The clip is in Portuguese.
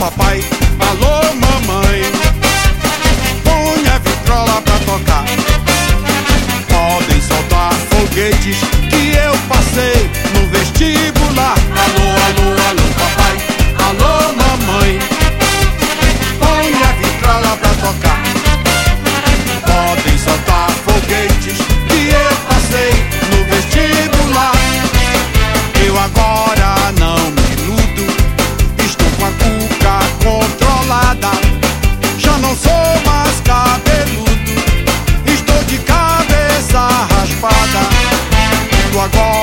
papai, alô mamãe. Põe a vitrola pra tocar. Podem soltar foguetes que eu passei no vestibular. Alô, alô, alô papai, alô mamãe. Põe a vitrola pra tocar. Podem soltar foguetes que eu passei no vestibular. Eu agora não me iludo, estou com a cuca controlada. Já não sou mais cabeludo, estou de cabeça raspada. Agora